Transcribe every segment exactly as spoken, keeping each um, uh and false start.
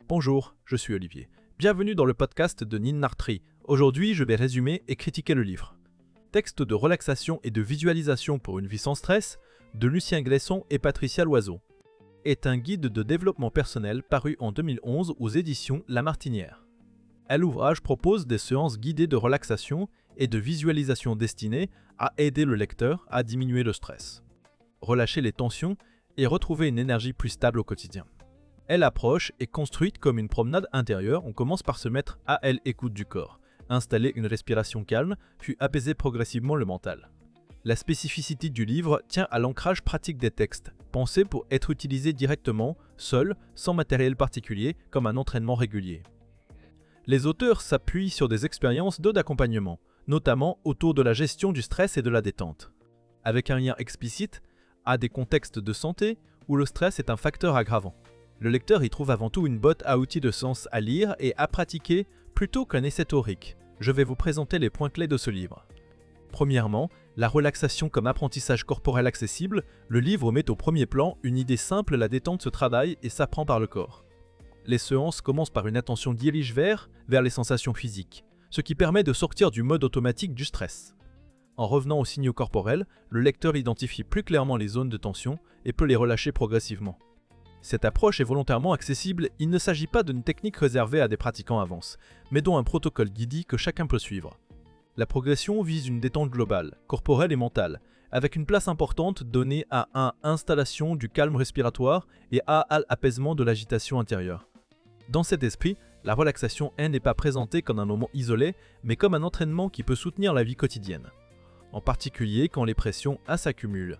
Bonjour, je suis Olivier. Bienvenue dans le podcast de Ninartree. Aujourd'hui, je vais résumer et critiquer le livre. Texte de relaxation et de visualisation pour une vie sans stress de Lucien Glesson et Patricia Loiseau est un guide de développement personnel paru en deux mille onze aux éditions La Martinière. L'ouvrage propose des séances guidées de relaxation et de visualisation destinées à aider le lecteur à diminuer le stress, relâcher les tensions et retrouver une énergie plus stable au quotidien. L'approche est construite comme une promenade intérieure. On commence par se mettre à l'écoute du corps, installer une respiration calme, puis apaiser progressivement le mental. La spécificité du livre tient à l'ancrage pratique des textes, pensés pour être utilisés directement, seuls, sans matériel particulier, comme un entraînement régulier. Les auteurs s'appuient sur des expériences d'eux d'accompagnement, notamment autour de la gestion du stress et de la détente, avec un lien explicite à des contextes de santé où le stress est un facteur aggravant. Le lecteur y trouve avant tout une botte à outils de sens à lire et à pratiquer plutôt qu'un essai théorique. Je vais vous présenter les points clés de ce livre. Premièrement, la relaxation comme apprentissage corporel accessible. Le livre met au premier plan une idée simple: la détente se travaille et s'apprend par le corps. Les séances commencent par une attention dirige vers, vers les sensations physiques, ce qui permet de sortir du mode automatique du stress. En revenant aux signaux corporels, le lecteur identifie plus clairement les zones de tension et peut les relâcher progressivement. Cette approche est volontairement accessible. Il ne s'agit pas d'une technique réservée à des pratiquants avancés, mais dont un protocole guidé que chacun peut suivre. La progression vise une détente globale, corporelle et mentale, avec une place importante donnée à un installation du calme respiratoire et à l'apaisement de l'agitation intérieure. Dans cet esprit, la relaxation n'est pas présentée comme un moment isolé, mais comme un entraînement qui peut soutenir la vie quotidienne, en particulier quand les pressions s'accumulent.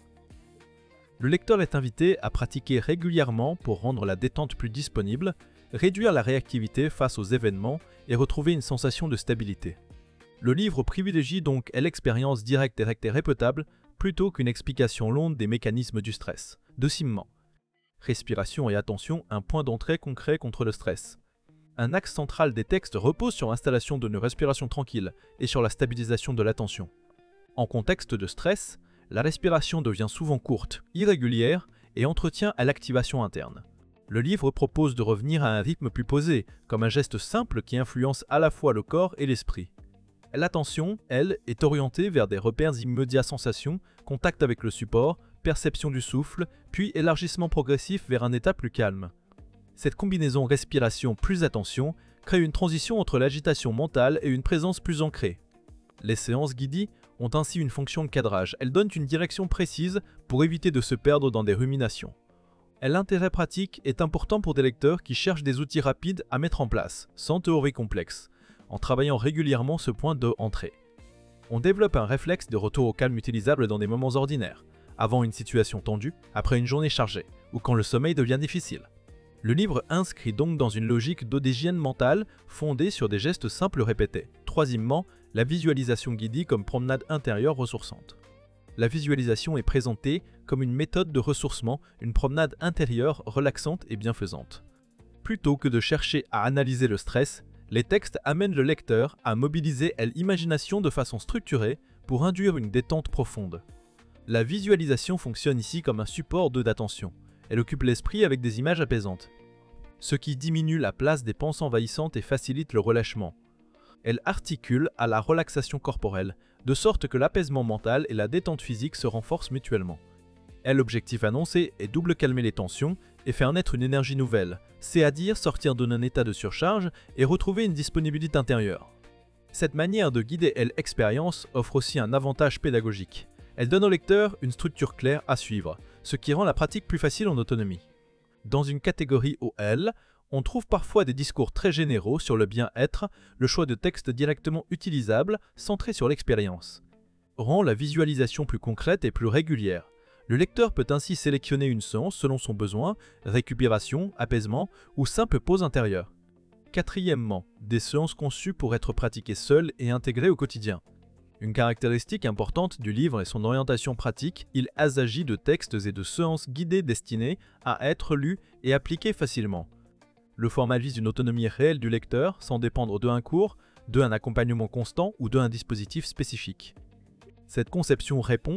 Le lecteur est invité à pratiquer régulièrement pour rendre la détente plus disponible, réduire la réactivité face aux événements et retrouver une sensation de stabilité. Le livre privilégie donc l'expérience directe, directe et répétable plutôt qu'une explication longue des mécanismes du stress. Deuxièmement, respiration et attention, un point d'entrée concret contre le stress. Un axe central des textes repose sur l'installation d'une respiration tranquille et sur la stabilisation de l'attention. En contexte de stress, la respiration devient souvent courte, irrégulière et entretient à l'activation interne. Le livre propose de revenir à un rythme plus posé, comme un geste simple qui influence à la fois le corps et l'esprit. L'attention, elle, est orientée vers des repères immédiats: sensations, contact avec le support, perception du souffle, puis élargissement progressif vers un état plus calme. Cette combinaison respiration plus attention crée une transition entre l'agitation mentale et une présence plus ancrée. Les séances guidées ont ainsi une fonction de cadrage. Elles donnent une direction précise pour éviter de se perdre dans des ruminations. L'intérêt pratique est important pour des lecteurs qui cherchent des outils rapides à mettre en place, sans théorie complexe, en travaillant régulièrement ce point d'entrée. On développe un réflexe de retour au calme utilisable dans des moments ordinaires, avant une situation tendue, après une journée chargée, ou quand le sommeil devient difficile. Le livre inscrit donc dans une logique d'hygiène mentale fondée sur des gestes simples répétés. Troisièmement, la visualisation guidée comme promenade intérieure ressourçante. La visualisation est présentée comme une méthode de ressourcement, une promenade intérieure relaxante et bienfaisante. Plutôt que de chercher à analyser le stress, les textes amènent le lecteur à mobiliser l'imagination de façon structurée pour induire une détente profonde. La visualisation fonctionne ici comme un support d'attention. Elle occupe l'esprit avec des images apaisantes, ce qui diminue la place des pensées envahissantes et facilite le relâchement. Elle articule à la relaxation corporelle, de sorte que l'apaisement mental et la détente physique se renforcent mutuellement. L'objectif annoncé est double calmer les tensions et faire naître une énergie nouvelle, c'est-à-dire sortir d'un état de surcharge et retrouver une disponibilité intérieure. Cette manière de guider l'expérience offre aussi un avantage pédagogique. Elle donne au lecteur une structure claire à suivre, ce qui rend la pratique plus facile en autonomie. Dans une catégorie O L, on trouve parfois des discours très généraux sur le bien-être. Le choix de textes directement utilisables, centrés sur l'expérience, rend la visualisation plus concrète et plus régulière. Le lecteur peut ainsi sélectionner une séance selon son besoin, récupération, apaisement ou simple pause intérieure. Quatrièmement, des séances conçues pour être pratiquées seules et intégrées au quotidien. Une caractéristique importante du livre est son orientation pratique. Il s'agit de textes et de séances guidées destinés à être lus et appliqués facilement. Le format vise une autonomie réelle du lecteur sans dépendre d'un cours, d'un accompagnement constant ou d'un dispositif spécifique. Cette conception répond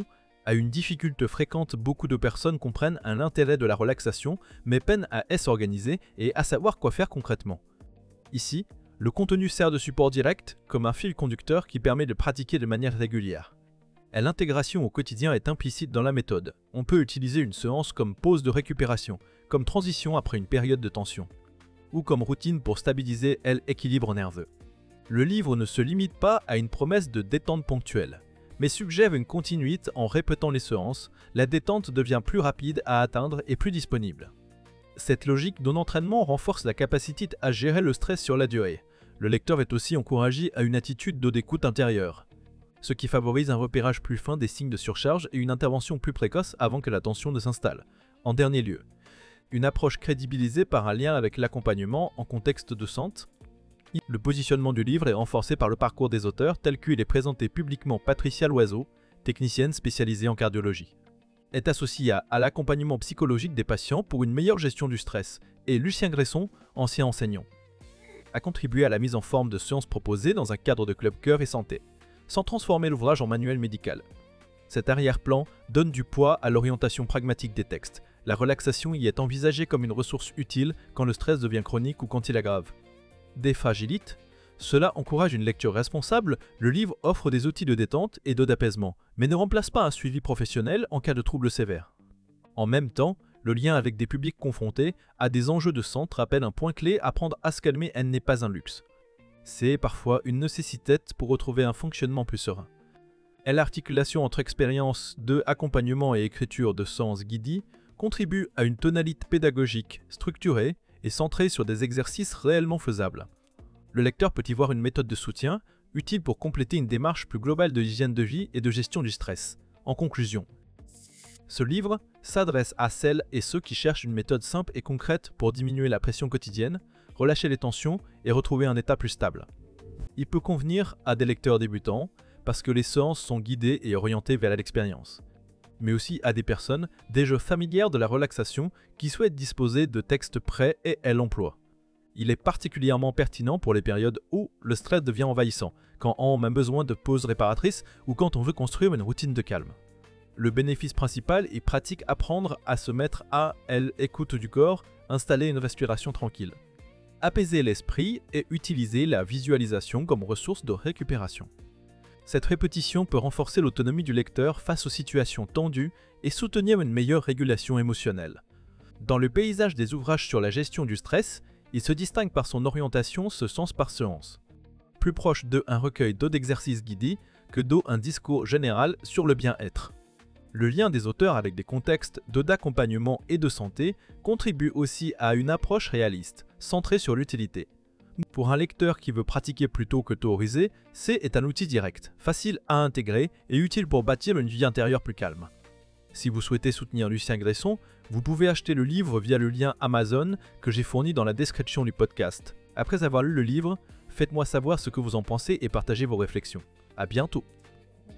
À une difficulté fréquente, beaucoup de personnes comprennent un intérêt de la relaxation, mais peinent à s'organiser et à savoir quoi faire concrètement. Ici, le contenu sert de support direct, comme un fil conducteur qui permet de pratiquer de manière régulière. Et l'intégration au quotidien est implicite dans la méthode. On peut utiliser une séance comme pause de récupération, comme transition après une période de tension, ou comme routine pour stabiliser l'équilibre nerveux. Le livre ne se limite pas à une promesse de détente ponctuelle, mais suggère une continuité en répétant les séances. La détente devient plus rapide à atteindre et plus disponible. Cette logique de l'entraînement renforce la capacité à gérer le stress sur la durée. Le lecteur est aussi encouragé à une attitude d'écoute intérieure, ce qui favorise un repérage plus fin des signes de surcharge et une intervention plus précoce avant que la tension ne s'installe. En dernier lieu, une approche crédibilisée par un lien avec l'accompagnement en contexte de santé. Le positionnement du livre est renforcé par le parcours des auteurs tel qu'il est présenté publiquement. Patricia Loiseau, technicienne spécialisée en cardiologie, est associée à, à l'accompagnement psychologique des patients pour une meilleure gestion du stress, et Lucien Gresson, ancien enseignant, a contribué à la mise en forme de séances proposées dans un cadre de club cœur et santé, sans transformer l'ouvrage en manuel médical. Cet arrière-plan donne du poids à l'orientation pragmatique des textes. La relaxation y est envisagée comme une ressource utile quand le stress devient chronique ou quand il aggrave des fragilites. Cela encourage une lecture responsable. Le livre offre des outils de détente et d'apaisement, mais ne remplace pas un suivi professionnel en cas de troubles sévères. En même temps, le lien avec des publics confrontés à des enjeux de santé rappelle un point clé: apprendre à se calmer n'est pas un luxe. C'est parfois une nécessité pour retrouver un fonctionnement plus serein. Et l'articulation entre expérience de accompagnement et écriture de séances guidées contribue à une tonalité pédagogique structurée et centrée sur des exercices réellement faisables. Le lecteur peut y voir une méthode de soutien, utile pour compléter une démarche plus globale de l'hygiène de vie et de gestion du stress. En conclusion, ce livre s'adresse à celles et ceux qui cherchent une méthode simple et concrète pour diminuer la pression quotidienne, relâcher les tensions et retrouver un état plus stable. Il peut convenir à des lecteurs débutants parce que les séances sont guidées et orientées vers l'expérience, mais aussi à des personnes déjà familières de la relaxation qui souhaitent disposer de textes prêts et à l'emploi. Il est particulièrement pertinent pour les périodes où le stress devient envahissant, quand on a besoin de pauses réparatrices ou quand on veut construire une routine de calme. Le bénéfice principal est pratique: apprendre à se mettre à l'écoute du corps, installer une respiration tranquille, apaiser l'esprit et utiliser la visualisation comme ressource de récupération. Cette répétition peut renforcer l'autonomie du lecteur face aux situations tendues et soutenir une meilleure régulation émotionnelle. Dans le paysage des ouvrages sur la gestion du stress, il se distingue par son orientation ce sens par séance, plus proche d'un recueil d'exercices guidés que d'un discours général sur le bien-être. Le lien des auteurs avec des contextes d'accompagnement et de santé contribue aussi à une approche réaliste, centrée sur l'utilité. Pour un lecteur qui veut pratiquer plutôt que théoriser, C est un outil direct, facile à intégrer et utile pour bâtir une vie intérieure plus calme. Si vous souhaitez soutenir Lucien Gresson, vous pouvez acheter le livre via le lien Amazon que j'ai fourni dans la description du podcast. Après avoir lu le livre, faites-moi savoir ce que vous en pensez et partagez vos réflexions. À bientôt!